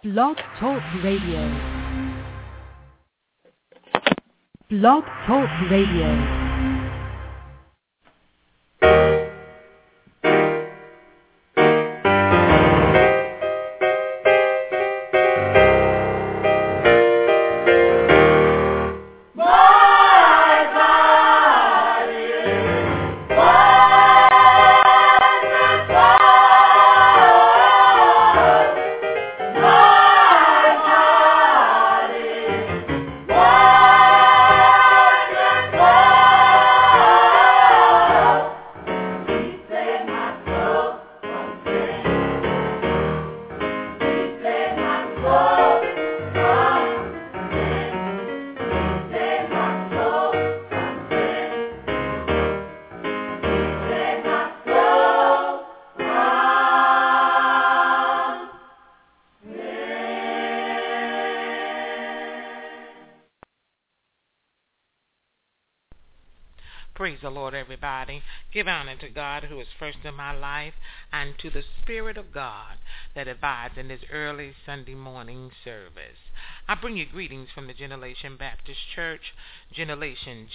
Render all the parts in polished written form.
Blog Talk Radio. Blog Talk Radio. Praise the Lord, everybody. Give honor to God who is first in my life and to the Spirit of God that abides in this early Sunday morning service. I bring you greetings from the Generation Baptist Church, Generation,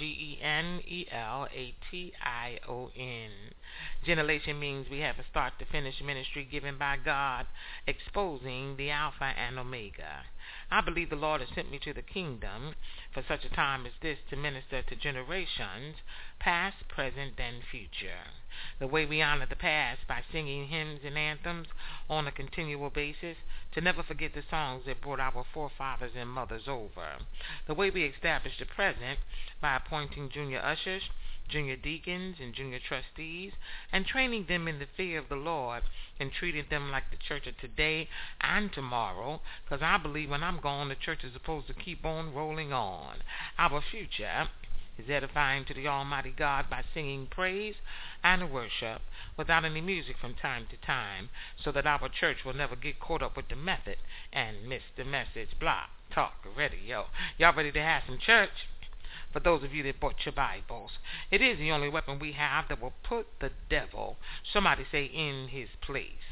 G-E-N-E-L-A-T-I-O-N. Generation means we have a start-to-finish ministry given by God, exposing the Alpha and Omega. I believe the Lord has sent me to the kingdom for such a time as this to minister to generations, past, present, and future. The way we honor the past by singing hymns and anthems on a continual basis, to never forget the songs that brought our forefathers and mothers over. The way we establish the present by appointing junior ushers, junior deacons, and junior trustees, and training them in the fear of the Lord and treating them like the church of today and tomorrow, because I believe when I'm gone, the church is supposed to keep on rolling on. Our future is edifying to the Almighty God by singing praise and worship without any music from time to time, so that our church will never get caught up with the method and miss the message. Blah, talk, ready, yo. Y'all ready to have some church? For those of you that bought your Bibles, it is the only weapon we have that will put the devil, somebody say, in his place.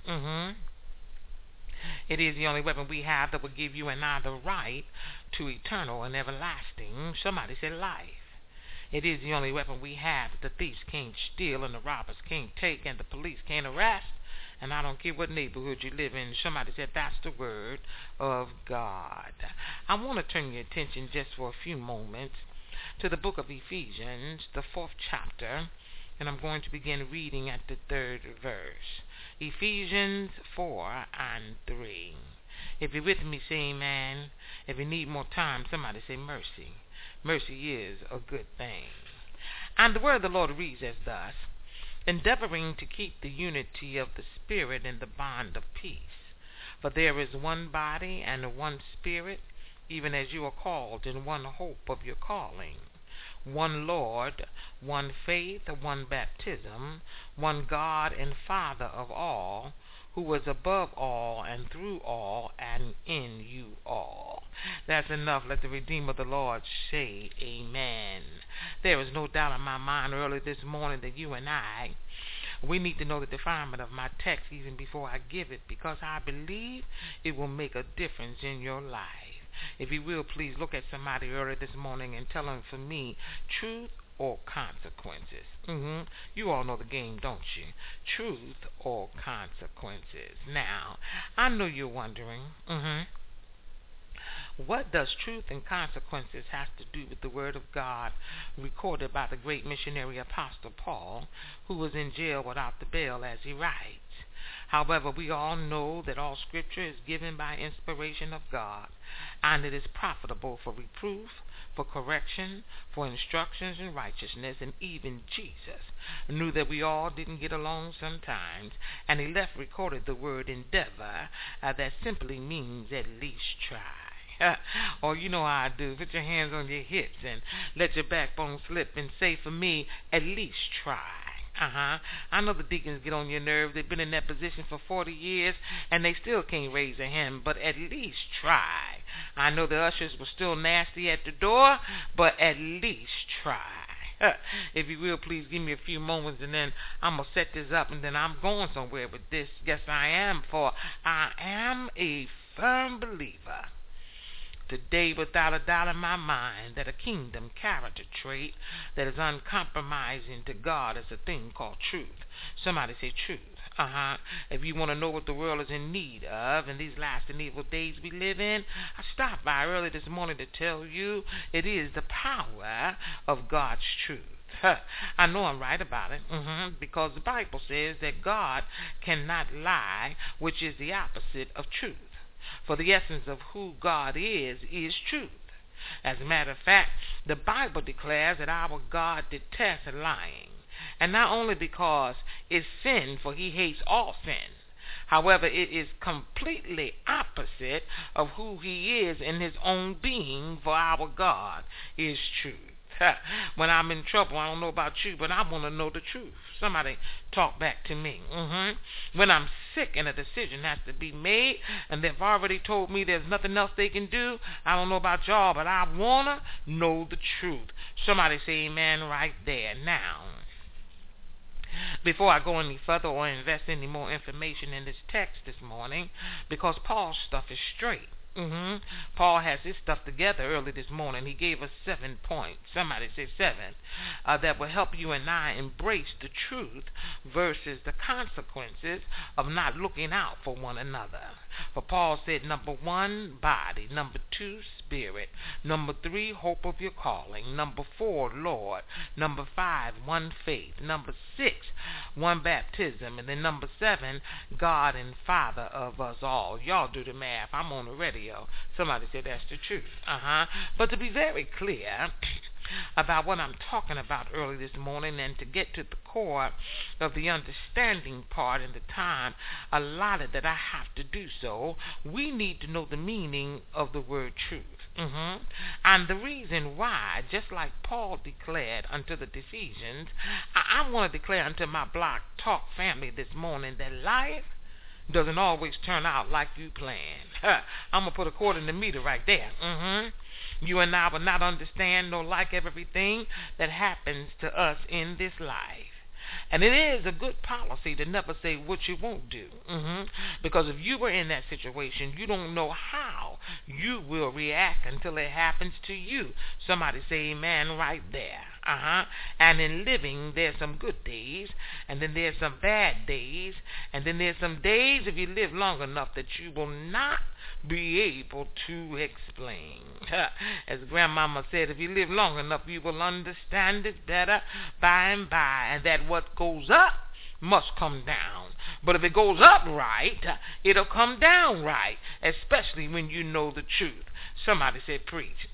It is the only weapon we have that will give you and I the right to eternal and everlasting, somebody say, life. It is the only weapon we have that the thieves can't steal and the robbers can't take and the police can't arrest. And I don't care what neighborhood you live in. Somebody said that's the word of God. I want to turn your attention just for a few moments to the book of Ephesians, the 4th chapter, and I'm going to begin reading at the 3rd verse. Ephesians 4 and 3. If you're with me, say amen. If you need more time, somebody say mercy. Mercy is a good thing. And the word of the Lord reads as thus: endeavoring to keep the unity of the Spirit in the bond of peace. For there is one body and one Spirit, even as you are called in one hope of your calling. One Lord, one faith, one baptism, one God and Father of all, who is above all and through all and in you all. That's enough. Let the Redeemer of the Lord say amen. There is no doubt in my mind early this morning that you and we need to know the defilement of my text even before I give it, because I believe it will make a difference in your life. If you will, please look at somebody early this morning and tell them, for me, truth or consequences. You all know the game, don't you? Truth or consequences. Now, I know you're wondering, what does truth and consequences have to do with the Word of God recorded by the great missionary Apostle Paul, who was in jail without the bail as he writes? However, we all know that all Scripture is given by inspiration of God, and it is profitable for reproof, for correction, for instructions in righteousness, and even Jesus knew that we all didn't get along sometimes, and he left recorded the word endeavor, that simply means at least try. Or you know how I do. Put your hands on your hips and let your backbone slip and say, for me, at least try. I know the deacons get on your nerves. They've been in that position for 40 years, and they still can't raise a hand, but at least try. I know the ushers were still nasty at the door, but at least try. If you will, please give me a few moments, and then I'm going to set this up, and then I'm going somewhere with this. Yes, I am, for I am a firm believer today without a doubt in my mind that a kingdom character trait that is uncompromising to God is a thing called truth. Somebody say truth. If you want to know what the world is in need of in these last and evil days we live in, I stopped by early this morning to tell you it is the power of God's truth. I know I'm right about it, because the Bible says that God cannot lie, which is the opposite of truth. For the essence of who God is truth. As a matter of fact, the Bible declares that our God detests lying. And not only because it's sin, for he hates all sin. However, it is completely opposite of who he is in his own being, for our God is truth. When I'm in trouble, I don't know about you, but I want to know the truth. Somebody talk back to me. When I'm sick and a decision has to be made, and they've already told me there's nothing else they can do, I don't know about y'all, but I want to know the truth. Somebody say amen right there. Now, before I go any further or invest any more information in this text this morning, because Paul's stuff is straight. Paul has his stuff together early this morning. He gave us 7 points. Somebody say 7. That will help you and I embrace the truth versus the consequences of not looking out for one another. For Paul said, number 1, body. Number 2, spirit. Number 3, hope of your calling. Number 4, Lord. Number 5, 1 faith. Number 6, 1 baptism. And then number 7, God and Father of us all. Y'all do the math. I'm on the radio. Somebody said that's the truth. But to be very clear about what I'm talking about early this morning, and to get to the core of the understanding part and the time allotted that I have to do so, we need to know the meaning of the word truth. And the reason why, just like Paul declared unto the Ephesians, I want to declare unto my Block Talk family this morning that life doesn't always turn out like you planned. I'm going to put a quarter in the meter right there. You and I will not understand nor like everything that happens to us in this life. And it is a good policy to never say what you won't do. Because if you were in that situation, you don't know how you will react until it happens to you. Somebody say amen right there. And in living, there's some good days, and then there's some bad days, and then there's some days, if you live long enough, that you will not be able to explain. As Grandmama said, if you live long enough, you will understand it better by and by, and that what goes up must come down. But if it goes up right, it'll come down right, especially when you know the truth. Somebody said preach.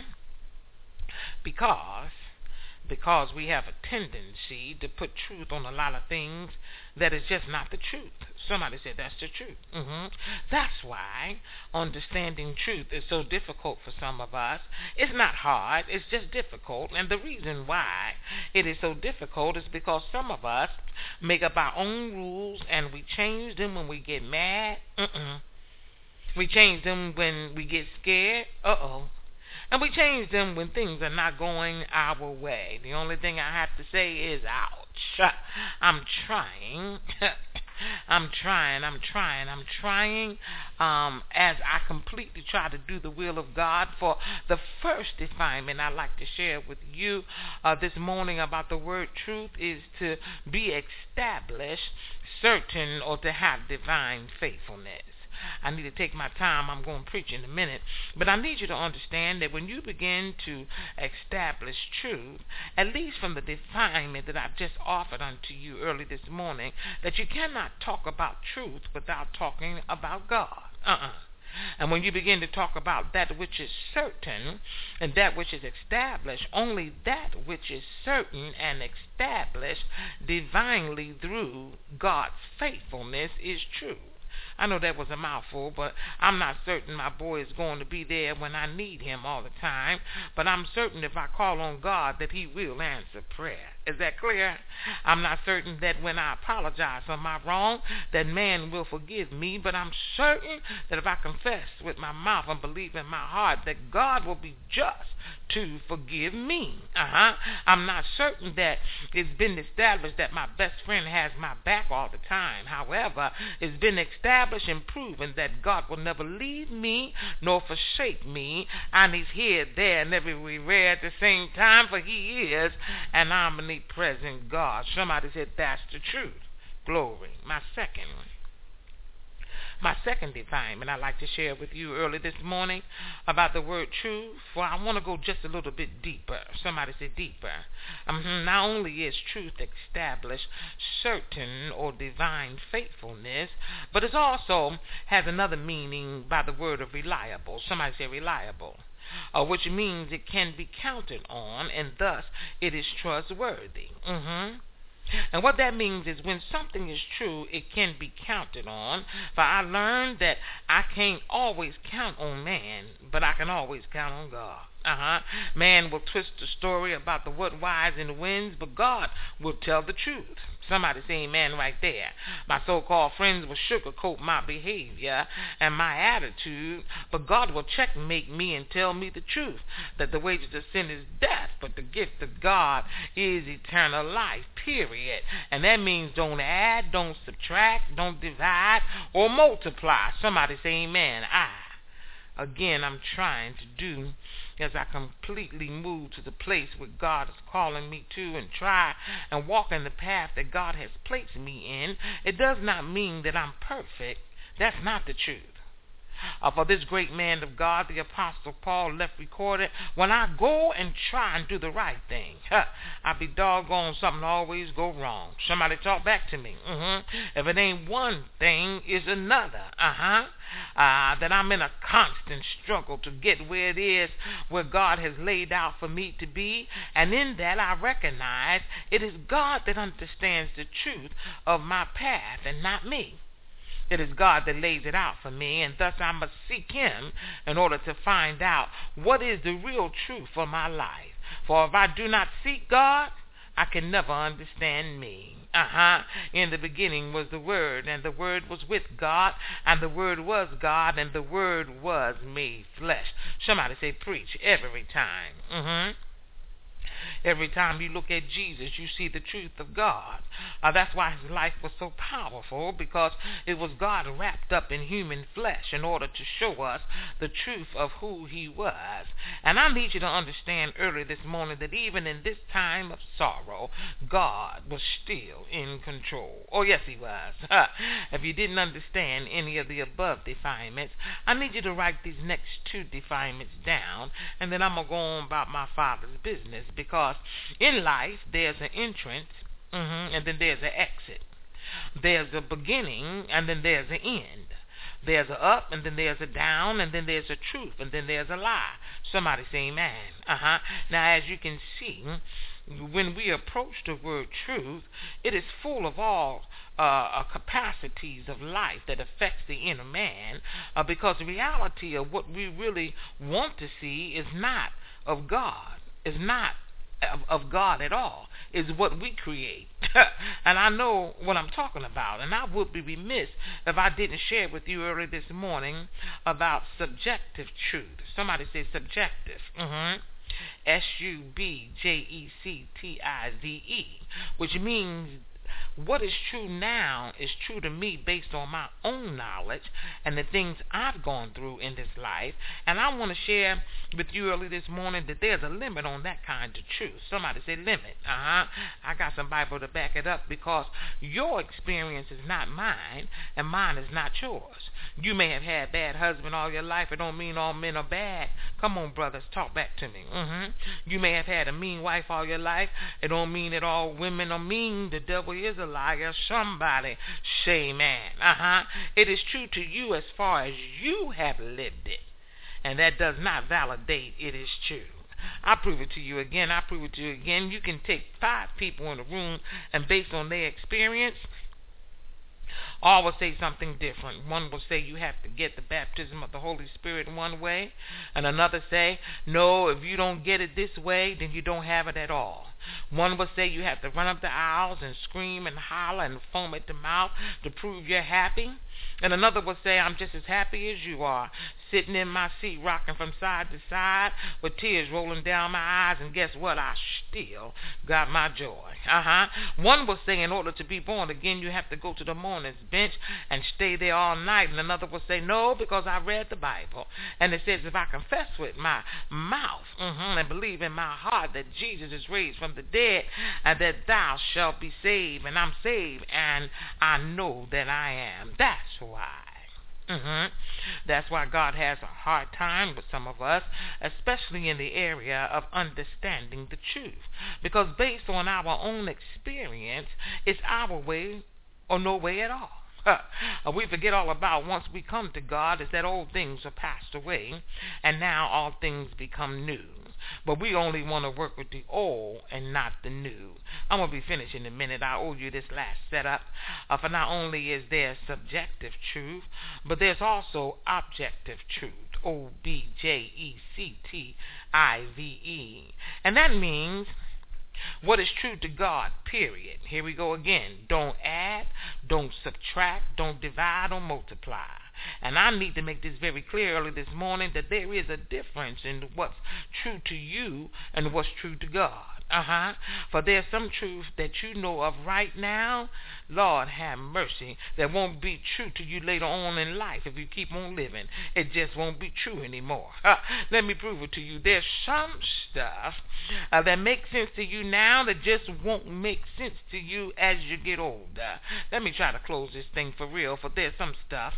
Because we have a tendency to put truth on a lot of things that is just not the truth. Somebody said that's the truth. That's why understanding truth is so difficult for some of us. It's not hard, it's just difficult. And the reason why it is so difficult is because some of us make up our own rules and we change them when we get mad. We change them when we get scared. And we change them when things are not going our way. The only thing I have to say is, ouch. I'm trying. I'm trying as I completely try to do the will of God. For the first assignment I'd like to share with you this morning about the word truth is to be established, certain, or to have divine faithfulness. I need to take my time. I'm going to preach in a minute. But I need you to understand that when you begin to establish truth, at least from the definement that I've just offered unto you early this morning, that you cannot talk about truth without talking about God. And when you begin to talk about that which is certain and that which is established, only that which is certain and established divinely through God's faithfulness is true. I know that was a mouthful, but I'm not certain my boy is going to be there when I need him all the time. But I'm certain if I call on God that he will answer prayer. Is that clear? I'm not certain that when I apologize for my wrong, that man will forgive me, but I'm certain that if I confess with my mouth and believe in my heart that God will be just to forgive me. I'm not certain that it's been established that my best friend has my back all the time. However, it's been established and proven that God will never leave me nor forsake me, and he's here, there, and everywhere at the same time, for he is an omnipresent God. Somebody said that's the truth. Glory. My second definement I'd like to share with you early this morning about the word truth. Well, I want to go just a little bit deeper. Somebody say deeper. Not only is truth established certain or divine faithfulness, but it also has another meaning by the word of reliable. Somebody say reliable. Which means it can be counted on, and thus it is trustworthy. And what that means is when something is true, it can be counted on. For I learned that I can't always count on man, but I can always count on God. Man will twist the story about the what, whys, and whens, but God will tell the truth. Somebody say amen right there. My so-called friends will sugarcoat my behavior and my attitude, but God will checkmate me and tell me the truth, that the wages of sin is death, but the gift of God is eternal life, period. And that means don't add, don't subtract, don't divide, or multiply. Somebody say amen. Again, I'm trying to do as I completely move to the place where God is calling me to and try and walk in the path that God has placed me in. It does not mean that I'm perfect. That's not the truth. For this great man of God, the Apostle Paul, left recorded, when I go and try and do the right thing, I be doggone something always go wrong. Somebody talk back to me. If it ain't one thing, it's another. That I'm in a constant struggle to get where it is where God has laid out for me to be. And in that I recognize it is God that understands the truth of my path and not me. It is God that lays it out for me, and thus I must seek him in order to find out what is the real truth for my life. For if I do not seek God, I can never understand me. In the beginning was the Word, and the Word was with God, and the Word was God, and the Word was made flesh. Somebody say preach every time. Every time you look at Jesus, you see the truth of God. That's why his life was so powerful, because it was God wrapped up in human flesh in order to show us the truth of who he was. And I need you to understand early this morning that even in this time of sorrow, God was still in control. Oh, yes, he was. If you didn't understand any of the above defilements, I need you to write these next two defilements down, and then I'm going to go on about my Father's business, because in life there's an entrance, and then there's an exit. There's a beginning, and then there's an end. There's a up, and then there's a down, and then there's a truth, and then there's a lie. Somebody say amen. Now, as you can see, when we approach the word truth, it is full of all capacities of life that affects the inner man, because the reality of what we really want to see is not of God, is not of God at all, is what we create. And I know what I'm talking about, and I would be remiss if I didn't share with you earlier this morning about subjective truth. Somebody say subjective. S-U-B-J-E-C-T-I-V-E, which means what is true now is true to me based on my own knowledge and the things I've gone through in this life. And I want to share with you early this morning that there's a limit on that kind of truth. Somebody say limit. I got some Bible to back it up, because your experience is not mine and mine is not yours. You may have had a bad husband all your life. It don't mean all men are bad. Come on, brothers, talk back to me. You may have had a mean wife all your life. It don't mean that all women are mean. The devil is a liar. Somebody say amen. It is true to you as far as you have lived it, and that does not validate it is true. I prove it to you again. You can take 5 people in a room, and based on their experience, all will say something different. One will say you have to get the baptism of the Holy Spirit one way, and another say, no, if you don't get it this way, then you don't have it at all. One will say you have to run up the aisles and scream and holler and foam at the mouth to prove you're happy. And another will say, I'm just as happy as you are, sitting in my seat rocking from side to side with tears rolling down my eyes, and guess what? I still got my joy. One will say in order to be born again you have to go to the mourner's bench and stay there all night. And another will say, no, because I read the Bible and it says if I confess with my mouth and believe in my heart that Jesus is raised from the dead, and that thou shalt be saved. And I'm saved, and I know that I am. That's why. That's why God has a hard time with some of us, especially in the area of understanding the truth. Because based on our own experience, it's our way or no way at all. We forget all about once we come to God is that old things are passed away and now all things become new. But we only want to work with the old and not the new. I'm going to be finished in a minute. I owe you this last setup. For not only is there subjective truth, but there's also objective truth. OBJECTIVE. And that means what is true to God, period. Here we go again. Don't add, don't subtract, don't divide or multiply. And I need to make this very clear early this morning that there is a difference in what's true to you and what's true to God. For there's some truth that you know of right now, Lord have mercy, that won't be true to you later on in life if you keep on living. It just won't be true anymore. Let me prove it to you. There's some stuff that makes sense to you now that just won't make sense to you as you get older. Let me try to close this thing for real, for there's some stuff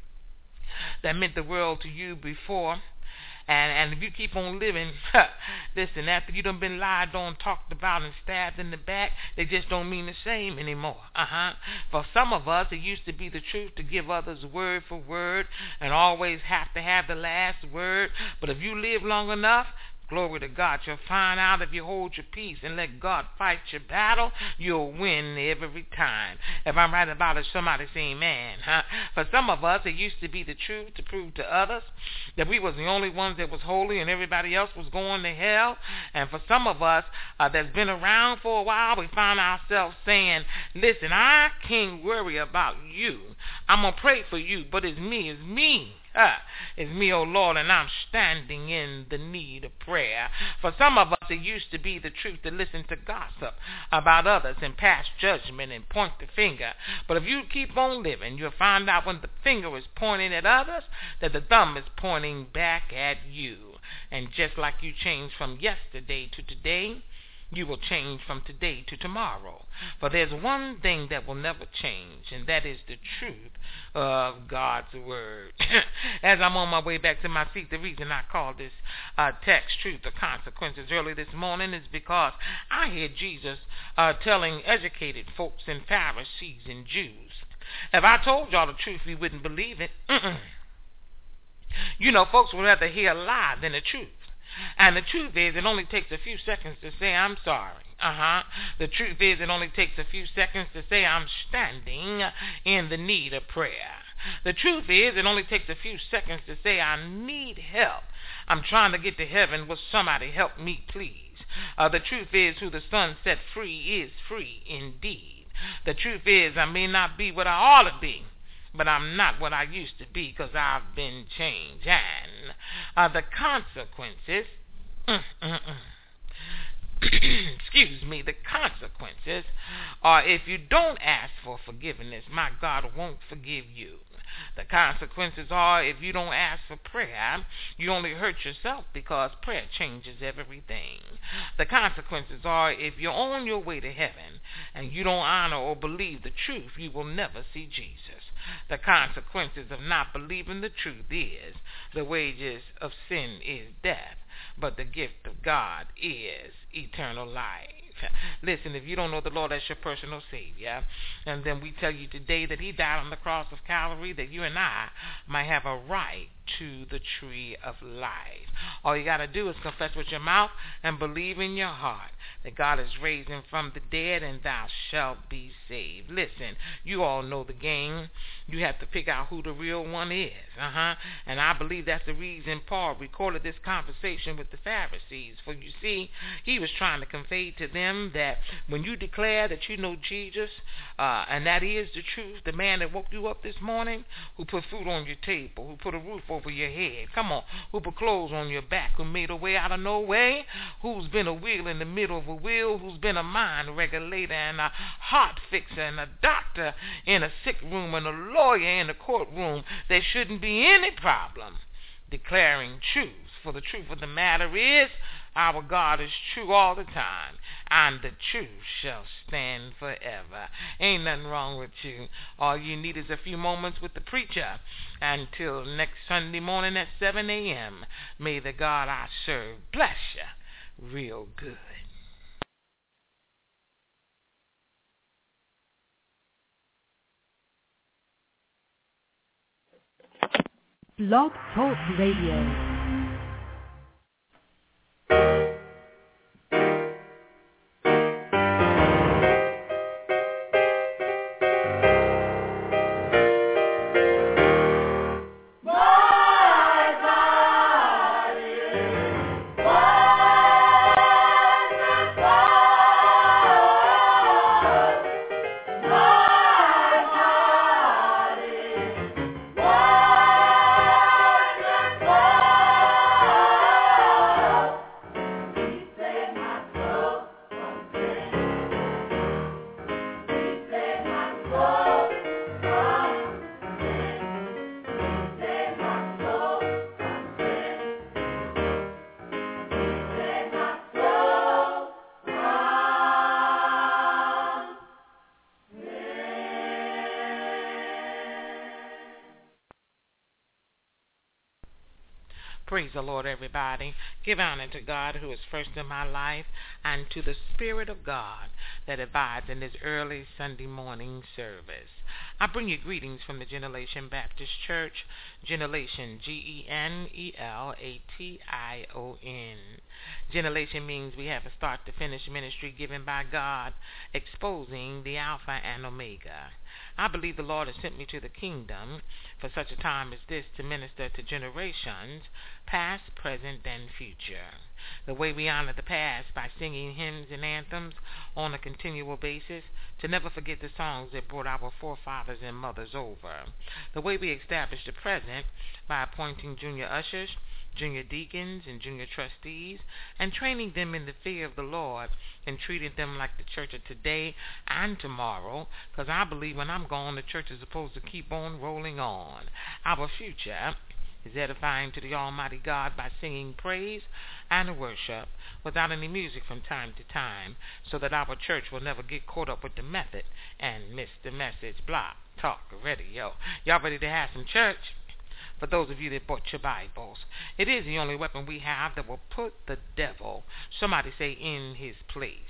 that meant the world to you before. And if you keep on living, listen, after you done been lied on, talked about, and stabbed in the back, they just don't mean the same anymore. For some of us, it used to be the truth to give others word for word and always have to have the last word. But if you live long enough, glory to God, you'll find out if you hold your peace and let God fight your battle, you'll win every time. If I'm right about it, somebody say amen. For some of us, it used to be the truth to prove to others that we was the only ones that was holy and everybody else was going to hell. And for some of us that's been around for a while, we find ourselves saying, listen, I can't worry about you. I'm going to pray for you, but it's me. It's me, oh Lord, and I'm standing in the need of prayer. For some of us, it used to be the truth to listen to gossip about others and pass judgment and point the finger. But if you keep on living, you'll find out when the finger is pointing at others, that the thumb is pointing back at you. And just like you changed from yesterday to today, you will change from today to tomorrow. For there's one thing that will never change, and that is the truth of God's word. As I'm on my way back to my seat, the reason I call this text Truth or Consequences early this morning is because I hear Jesus telling educated folks and Pharisees and Jews, if I told y'all the truth, you wouldn't believe it. You know, folks would rather hear a lie than the truth. And the truth is, it only takes a few seconds to say, I'm sorry. The truth is, it only takes a few seconds to say, I'm standing in the need of prayer. The truth is, it only takes a few seconds to say, I need help. I'm trying to get to heaven. Will somebody help me, please? The truth is, who the Son set free is free indeed. The truth is, I may not be what I ought to be, but I'm not what I used to be because I've been changed. And the consequences, the consequences are if you don't ask for forgiveness, my God won't forgive you. The consequences are if you don't ask for prayer, you only hurt yourself because prayer changes everything. The consequences are if you're on your way to heaven and you don't honor or believe the truth, you will never see Jesus. The consequences of not believing the truth is the wages of sin is death, but the gift of God is eternal life. Listen, if you don't know the Lord as your personal Savior, and then we tell you today that He died on the cross of Calvary that you and I might have a right to the tree of life. All you got to do is confess with your mouth and believe in your heart that God is raised him from the dead, and thou shalt be saved. Listen, you all know the game. You have to pick out who the real one is. And I believe that's the reason Paul recorded this conversation with the Pharisees. For you see, he was trying to convey to them that when you declare that you know Jesus, and that is the truth, the man that woke you up this morning, who put food on your table, who put a roof over your head, come on, who put clothes on your back, who made a way out of no way, who's been a wheel in the middle of a wheel, who's been a mind regulator and a heart fixer and a doctor in a sick room and a lawyer in a courtroom, there shouldn't be any problem declaring truth. For the truth of the matter is, our God is true all the time, and the truth shall stand forever. Ain't nothing wrong with you. All you need is a few moments with the preacher. Until next Sunday morning at 7 a.m., may the God I serve bless you real good. Blog Talk Radio. Praise the Lord, everybody. Give honor to God who is first in my life, and to the Spirit of God that abides in this early Sunday morning service. I bring you greetings from the Generation Baptist Church, Generation, G-E-N-E-L-A-T-I-O-N. Generation means we have a start-to-finish ministry given by God, exposing the Alpha and Omega. I believe the Lord has sent me to the kingdom for such a time as this to minister to generations, past, present, and future. The way we honor the past by singing hymns and anthems on a continual basis, to never forget the songs that brought our forefathers and mothers over. The way we establish the present by appointing junior ushers, junior deacons, and junior trustees, and training them in the fear of the Lord, and treating them like the church of today and tomorrow, because I believe when I'm gone, the church is supposed to keep on rolling on. Our future is edifying to the Almighty God by singing praise and worship without any music from time to time, so that our church will never get caught up with the method and miss the message. Block, talk, radio. Y'all ready to have some church? For those of you that bought your Bibles, it is the only weapon we have that will put the devil, somebody say, in his place.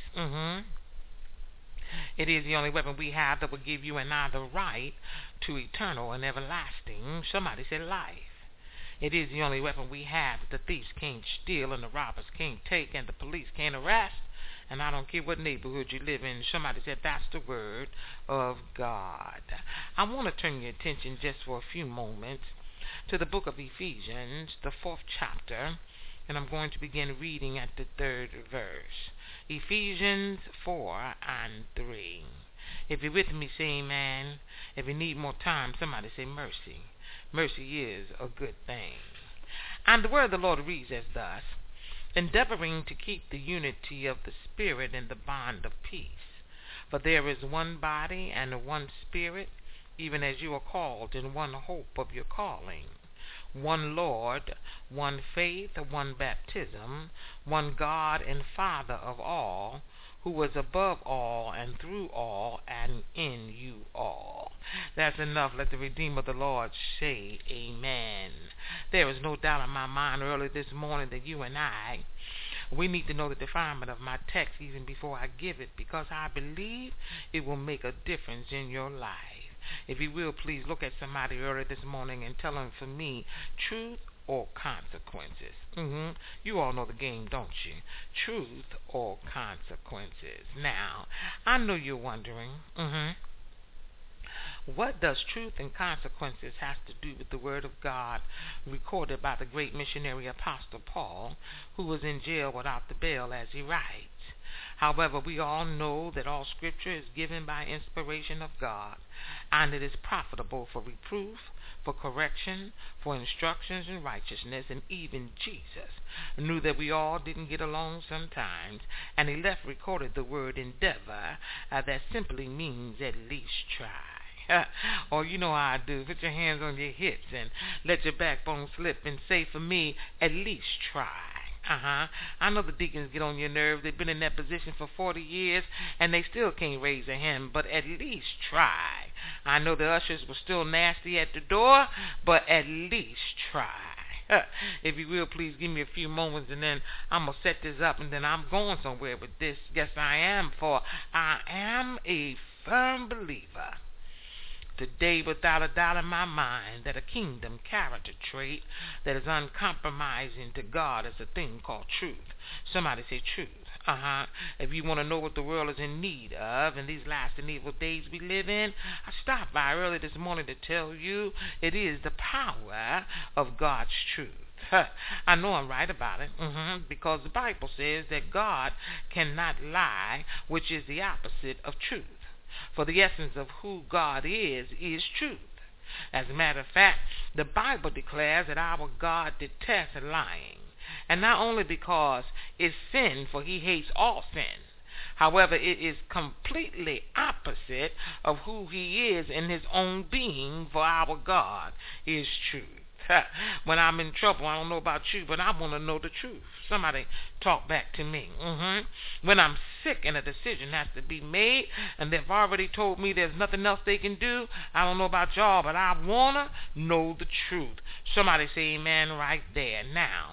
It is the only weapon we have that will give you and I the right to eternal and everlasting, somebody say, life. It is the only weapon we have that the thieves can't steal and the robbers can't take and the police can't arrest. And I don't care what neighborhood you live in. Somebody said that's the word of God. I want to turn your attention just for a few moments to the book of Ephesians, the 4th chapter, and I'm going to begin reading at the 3rd verse. Ephesians 4 and 3. If you're with me, say amen. If you need more time, somebody say mercy. Mercy is a good thing. And the word of the Lord reads as thus: endeavoring to keep the unity of the Spirit in the bond of peace. For there is one body and one Spirit, even as you are called in one hope of your calling. One Lord, one faith, one baptism, one God and Father of all, who is above all and through all and in you all. That's enough. Let the Redeemer of the Lord say amen. There is no doubt in my mind early this morning that you and I, we need to know the definement of my text even before I give it, because I believe it will make a difference in your life. If you will, please look at somebody early this morning and tell them, for me, truth or consequences. You all know the game, don't you? Truth or consequences. Now, I know you're wondering, what does truth and consequences have to do with the Word of God recorded by the great missionary Apostle Paul, who was in jail without the bail as he writes? However, we all know that all Scripture is given by inspiration of God, and it is profitable for reproof, for correction, for instructions in righteousness, and even Jesus knew that we all didn't get along sometimes, and he left recorded the word endeavor, that simply means at least try. Or you know how I do. Put your hands on your hips and let your backbone slip and say, for me, at least try. I know the deacons get on your nerves. They've been in that position for 40 years, and they still can't raise a hand, but at least try. I know the ushers were still nasty at the door, but at least try. If you will, please give me a few moments, and then I'm going to set this up, and then I'm going somewhere with this. Yes, I am, for I am a firm believer today, without a doubt in my mind, that a kingdom character trait that is uncompromising to God is a thing called truth. Somebody say truth. If you want to know what the world is in need of in these last and evil days we live in, I stopped by early this morning to tell you it is the power of God's truth. I know I'm right about it, because the Bible says that God cannot lie, which is the opposite of truth. For the essence of who God is truth. As a matter of fact, the Bible declares that our God detests lying. And not only because it's sin, for he hates all sin. However, it is completely opposite of who he is in his own being, for our God is truth. When I'm in trouble, I don't know about you, but I want to know the truth. Somebody talk back to me. When I'm sick and a decision has to be made, and they've already told me there's nothing else they can do, I don't know about y'all, but I want to know the truth. Somebody say amen right there. Now,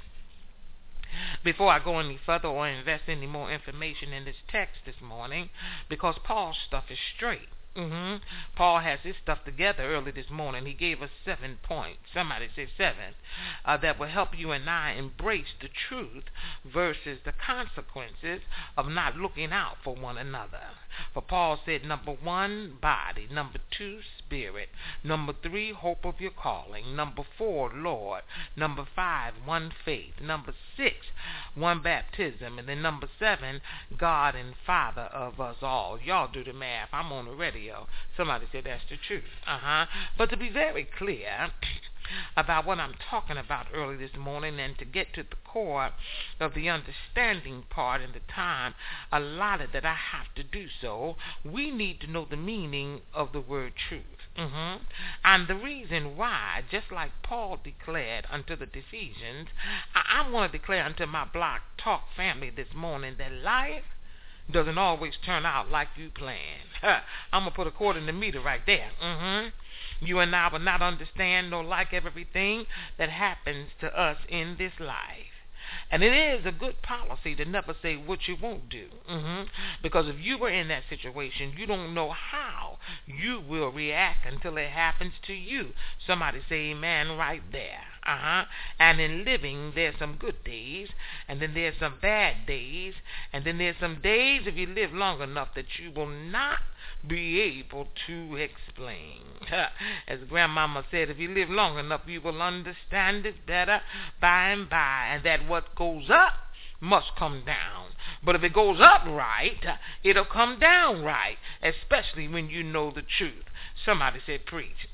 before I go any further or invest any more information in this text this morning, because Paul's stuff is straight. Paul has his stuff together early this morning. He gave us 7 points. Somebody say 7. That will help you and I embrace the truth versus the consequences of not looking out for one another. For Paul said, number 1, body. Number 2, spirit. Number 3, hope of your calling. Number 4, Lord. Number 5, one faith. Number 6, one baptism. And then number 7, God and Father of us all. Y'all do the math. I'm on the radio. Somebody said that's the truth. But to be very clear about what I'm talking about early this morning, and to get to the core of the understanding part and the time allotted that I have to do so, we need to know the meaning of the word truth. And the reason why, just like Paul declared unto the Ephesians, I want to declare unto my Block Talk family this morning that life doesn't always turn out like you planned. I'm going to put a cord in the meter right there. You and I will not understand nor like everything that happens to us in this life. And it is a good policy to never say what you won't do. Because if you were in that situation, you don't know how you will react until it happens to you. Somebody say amen right there. And in living, there's some good days, and then there's some bad days, and then there's some days, if you live long enough, that you will not be able to explain. As Grandmama said, if you live long enough, you will understand it better by and by, and that what goes up must come down. But if it goes up right, it'll come down right, especially when you know the truth. Somebody said preach.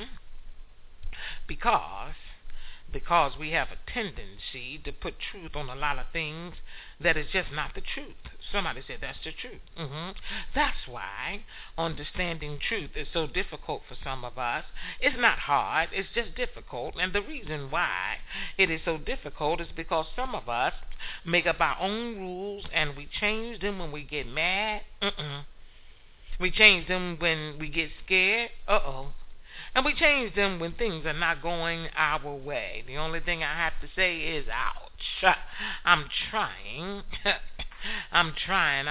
Because we have a tendency to put truth on a lot of things that is just not the truth. Somebody said that's the truth. That's why understanding truth is so difficult for some of us. It's not hard, it's just difficult. And the reason why it is so difficult is because some of us make up our own rules and we change them when we get mad. We change them when we get scared. And we change them when things are not going our way. The only thing I have to say is, ouch. I'm trying I'm trying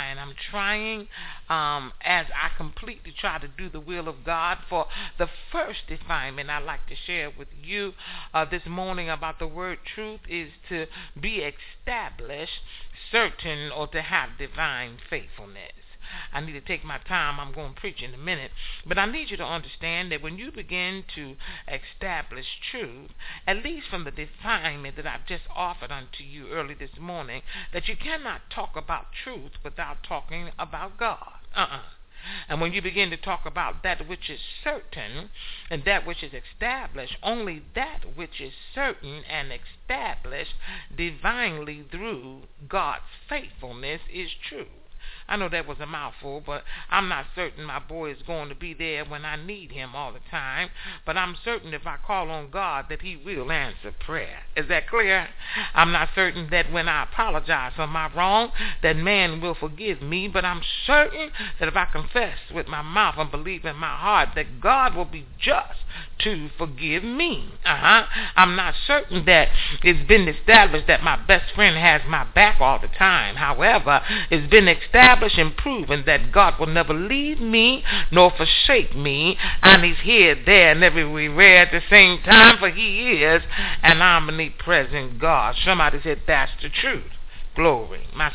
as I completely try to do the will of God. For the first definement I'd like to share with you this morning about the word truth is to be established, certain, or to have divine faithfulness. I need to take my time. I'm going to preach in a minute. But I need you to understand that when you begin to establish truth, at least from the definement that I've just offered unto you early this morning, that you cannot talk about truth without talking about God. And when you begin to talk about that which is certain and that which is established, only that which is certain and established divinely through God's faithfulness is true. I know that was a mouthful, but I'm not certain my boy is going to be there when I need him all the time. But I'm certain if I call on God that he will answer prayer. Is that clear? I'm not certain that when I apologize for my wrong, that man will forgive me. But I'm certain that if I confess with my mouth and believe in my heart that God will be just to forgive me. I'm not certain that it's been established that my best friend has my back all the time. However, it's been established and proven that God will never leave me nor forsake me, and he's here, there, and everywhere at the same time, for he is an omnipresent God. Somebody said that's the truth. Glory. My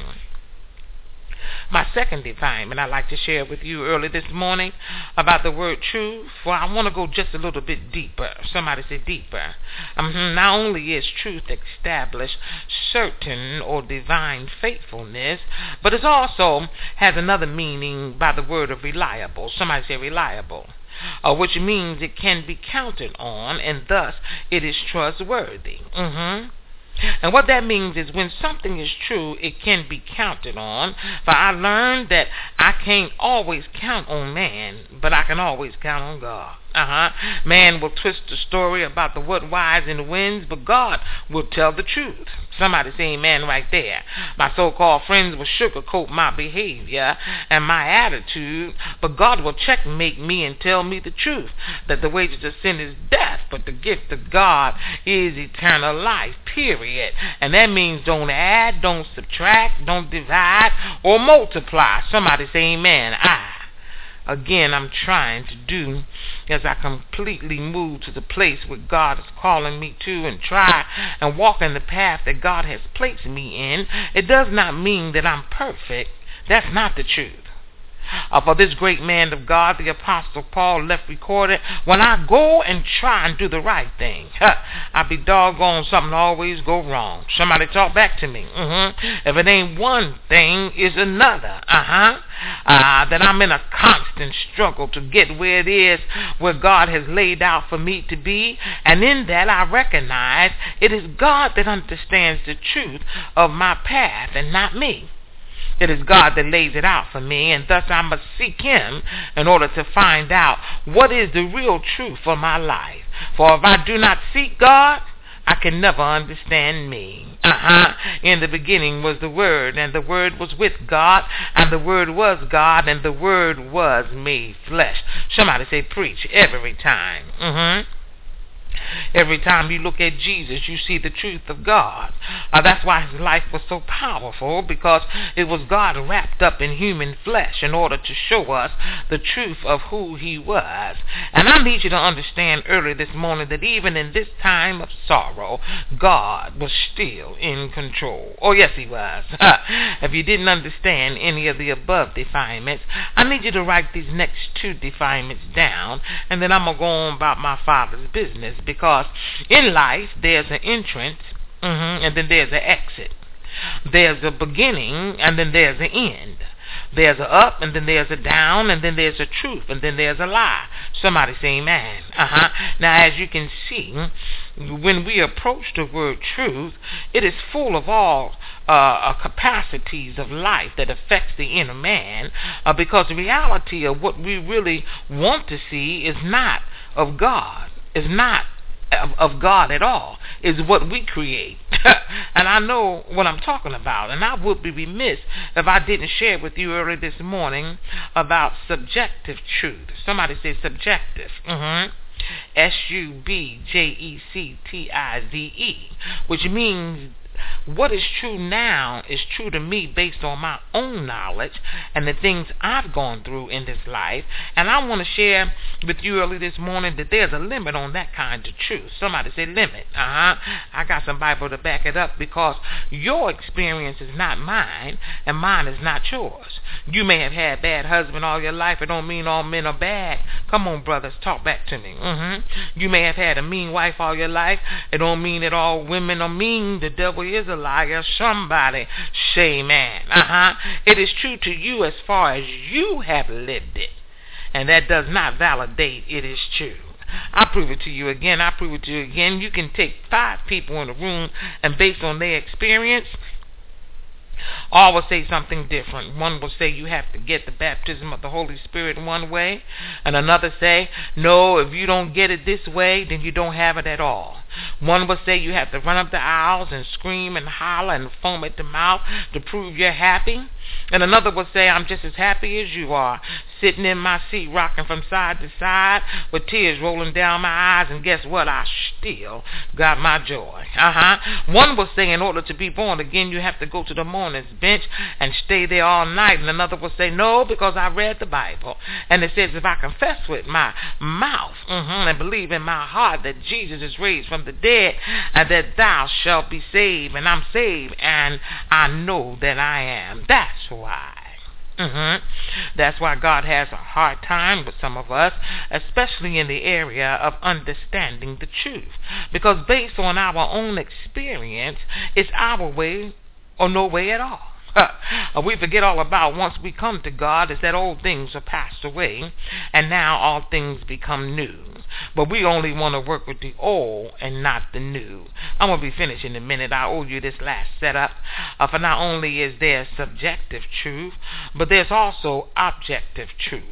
second definement I'd like to share with you early this morning about the word truth. For I want to go just a little bit deeper. Somebody say deeper. Not only is truth established, certain, or divine faithfulness, but it also has another meaning by the word of reliable. Somebody say reliable. Which means it can be counted on, and thus it is trustworthy. And what that means is when something is true, it can be counted on. For I learned that I can't always count on man, but I can always count on God. Man will twist the story about the what, whys, and the whens, but God will tell the truth. Somebody say amen right there. My so-called friends will sugarcoat my behavior and my attitude, but God will checkmate me and tell me the truth, that the wages of sin is death, but the gift of God is eternal life, period. And that means don't add, don't subtract, don't divide, or multiply. Somebody say amen. Again, I'm trying to do as I completely move to the place where God is calling me to and try and walk in the path that God has placed me in. It does not mean that I'm perfect. That's not the truth. For this great man of God, the Apostle Paul, left recorded, when I go and try and do the right thing, I be doggone something always go wrong. Somebody talk back to me. If it ain't one thing, it's another. That I'm in a constant struggle to get where it is where God has laid out for me to be. And in that I recognize it is God that understands the truth of my path and not me. It is God that lays it out for me, and thus I must seek him in order to find out what is the real truth for my life. For if I do not seek God, I can never understand me. In the beginning was the Word, and the Word was with God, and the Word was God, and the Word was made flesh. Somebody say preach every time. Every time you look at Jesus, you see the truth of God. That's why his life was so powerful, because it was God wrapped up in human flesh in order to show us the truth of who he was. And I need you to understand early this morning that even in this time of sorrow, God was still in control. Oh, yes, he was. If you didn't understand any of the above definements, I need you to write these next two definements down, and then I'm going to go on about my Father's business. Because in life, there's an entrance, and then there's an exit. There's a beginning, and then there's an end. There's a up, and then there's a down, and then there's a truth, and then there's a lie. Somebody say amen. Now, as you can see, when we approach the word truth, it is full of all capacities of life that affects the inner man, because the reality of what we really want to see is not of God. Is not of God at all. Is what we create. And I know what I'm talking about. And I would be remiss if I didn't share with you early this morning about subjective truth. Somebody say subjective. Subjective, which means what is true now is true to me based on my own knowledge and the things I've gone through in this life. And I want to share with you early this morning that there's a limit on that kind of truth. Somebody say limit. I got some Bible to back it up, because your experience is not mine and mine is not yours. You may have had bad husband all your life. It don't mean all men are bad. Come on, brothers, talk back to me. You may have had a mean wife all your life. It don't mean that all women are mean. The devil is a liar. Somebody say amen. It is true to you as far as you have lived it, and that does not validate it is true. I prove it to you again. You can take 5 people in a room, and based on their experience, all will say something different. One will say you have to get the baptism of the Holy Spirit one way, and another say, no, if you don't get it this way, then you don't have it at all. One will say you have to run up the aisles and scream and holler and foam at the mouth to prove you're happy. And another will say, I'm just as happy as you are, sitting in my seat rocking from side to side with tears rolling down my eyes, and guess what? I still got my joy. One will say in order to be born again, you have to go to the morning's bench and stay there all night. And another will say, no, because I read the Bible, and it says if I confess with my mouth and believe in my heart that Jesus is raised from the dead, and that thou shalt be saved. And I'm saved, and I know that I am. That's why. That's why God has a hard time with some of us, especially in the area of understanding the truth. Because based on our own experience, it's our way or no way at all. We forget all about once we come to God is that old things are passed away, and now all things become new. But we only want to work with the old and not the new. I'm going to be finished in a minute. I owe you this last setup. For not only is there subjective truth, but there's also objective truth.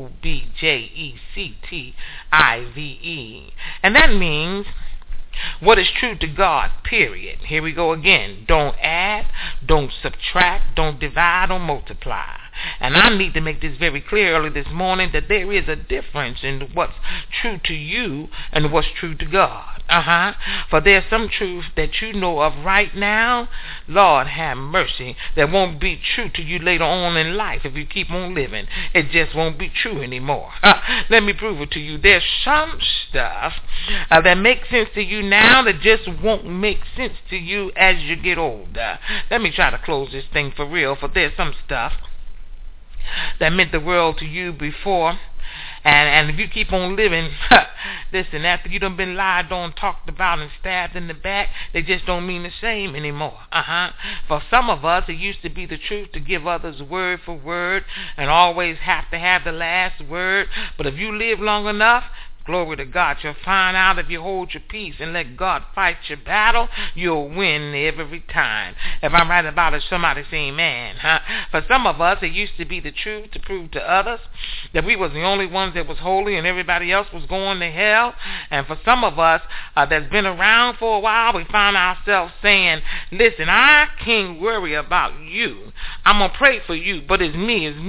OBJECTIVE. And that means what is true to God, period. Here we go again. Don't add, don't subtract, don't divide or multiply. And I need to make this very clear early this morning that there is a difference in what's true to you and what's true to God. For there's some truth that you know of right now, Lord have mercy, that won't be true to you later on in life if you keep on living. It just won't be true anymore. Let me prove it to you. There's some stuff that makes sense to you now that just won't make sense to you as you get older. Let me try to close this thing for real, for there's some stuff that meant the world to you before, and if you keep on living, listen, after you done been lied on, talked about, and stabbed in the back, they just don't mean the same anymore. For some of us, it used to be the truth to give others word for word and always have to have the last word. But if you live long enough, glory to God, you'll find out if you hold your peace and let God fight your battle, you'll win every time. If I'm right about it, somebody say amen. For some of us, it used to be the truth to prove to others that we was the only ones that was holy and everybody else was going to hell. And for some of us that's been around for a while, we find ourselves saying, listen, I can't worry about you. I'm going to pray for you, but it's me. It's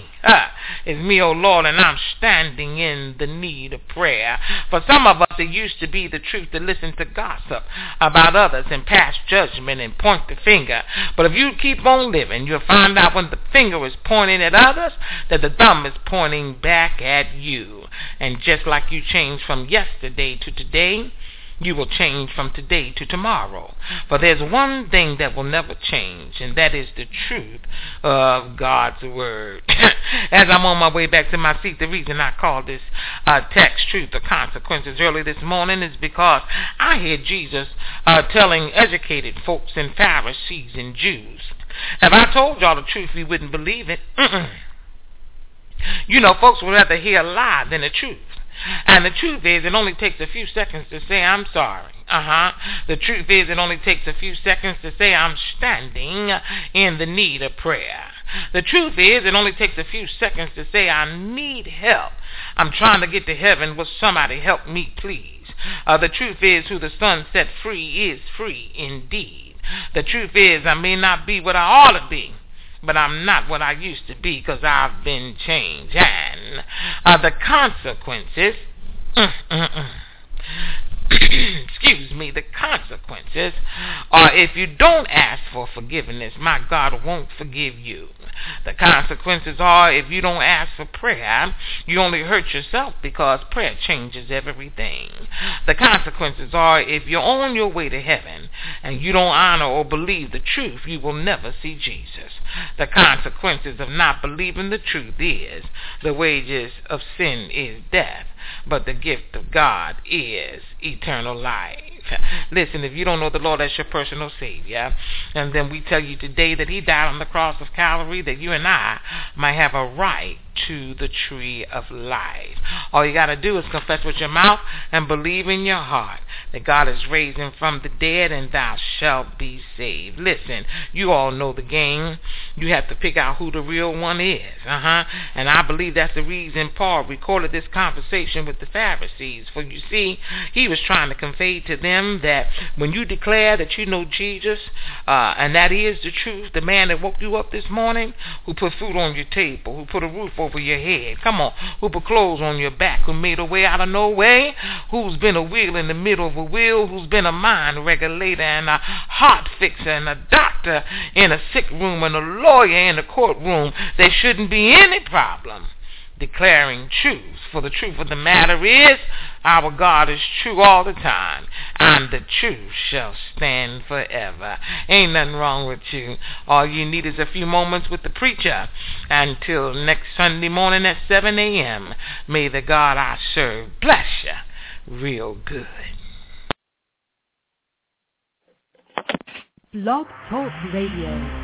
me, oh Lord, and I'm standing in the need of prayer. For some of us, it used to be the truth to listen to gossip about others and pass judgment and point the finger. But if you keep on living, you'll find out when the finger is pointing at others, that the thumb is pointing back at you. And just like you changed from yesterday to today, you will change from today to tomorrow. For there's one thing that will never change, and that is the truth of God's word. As I'm on my way back to my seat, the reason I call this text Truth or Consequences early this morning is because I hear Jesus telling educated folks and Pharisees and Jews, if I told y'all the truth, you wouldn't believe it. You know, folks would rather hear a lie than the truth. And the truth is, it only takes a few seconds to say I'm sorry. The truth is, it only takes a few seconds to say I'm standing in the need of prayer. The truth is, it only takes a few seconds to say I need help. I'm trying to get to heaven. Will somebody help me, please? The truth is, who the Son set free is free indeed. The truth is, I may not be what I ought to be, but I'm not what I used to be because I've been changed. And the consequences, excuse the consequences are if you don't ask for forgiveness, my God won't forgive you. The consequences are if you don't ask for prayer, you only hurt yourself because prayer changes everything. The consequences are if you're on your way to heaven and you don't honor or believe the truth, you will never see Jesus. The consequences of not believing the truth is the wages of sin is death, but the gift of God is eternal life. Listen, if you don't know the Lord as your personal Savior, and then we tell you today that He died on the cross of Calvary, that you and I might have a right to the tree of life. All you got to do is confess with your mouth and believe in your heart that God is raised Him from the dead, and thou shalt be saved. Listen, you all know the game. You have to pick out who the real one is. And I believe that's the reason Paul recorded this conversation with the Pharisees. For you see, he was trying to convey to them that when you declare that you know Jesus, and that is the truth, the man that woke you up this morning, who put food on your table, who put a roof over your head, who put clothes on your back, who made a way out of no way, who's been a wheel in the middle of a wheel, who's been a mind regulator and a heart fixer and a doctor in a sick room and a lawyer in a courtroom, there shouldn't be any problem declaring truth. For the truth of the matter is, our God is true all the time, and the truth shall stand forever. Ain't nothing wrong with you. All you need is a few moments with the preacher. Until next Sunday morning at 7 a.m., may the God I serve bless you real good. Blog Talk Radio.